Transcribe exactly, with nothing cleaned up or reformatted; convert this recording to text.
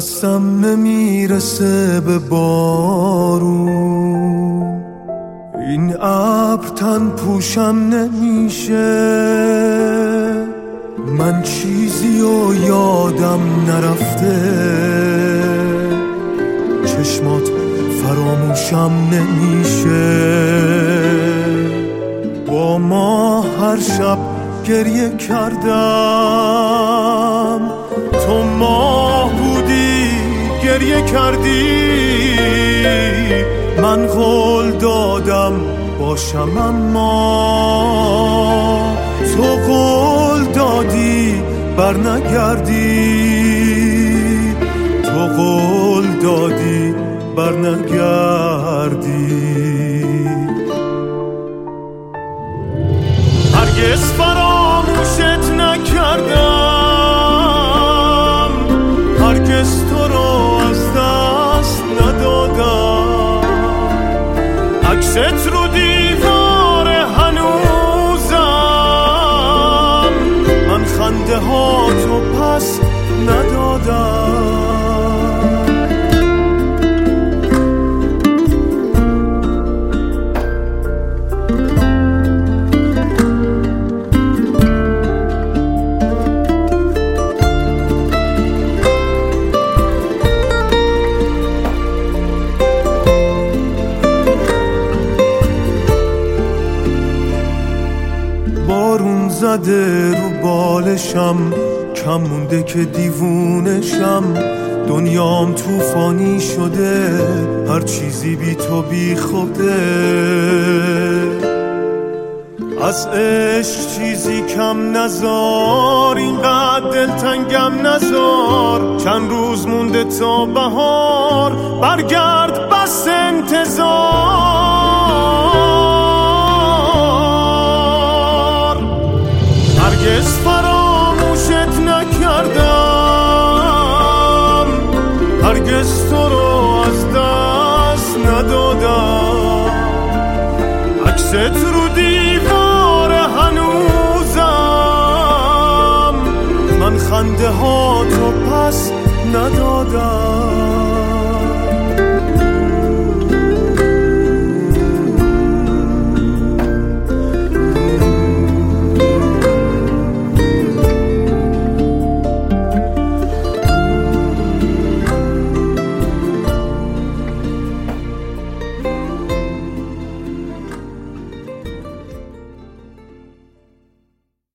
دستم نمیرسه به بارون، این ابر تن پوشم نمیشه، من چیزی و یادم نرفته، چشمات فراموشم نمیشه. با ما هر شب گریه کردم، تو ماه بودی گریه کردی، من قول دادم باشم اما تو قول دادی بر نگردی، تو قول دادی بر نگردی. هرگز فراموشت نکردم، هرگز تو رو از دست ندادم، عکست رو دیوار هنوزم، من خنده ها تو پس ندادم. بارون زده رو بالشم، کم مونده که دیوونشم، دنیام طوفانی شده، هر چیزی بی تو بی خوده، از عشق چیزی کم نزار، اینقدر دلتنگم نزار، چند روز مونده تا بهار، برگرد بس انتظار. هرگز فراموشت نکردم، هرگز تو رو از دست ندادم، عکست رو دیوار هنوزم، من خنده ها تو پس ندادم.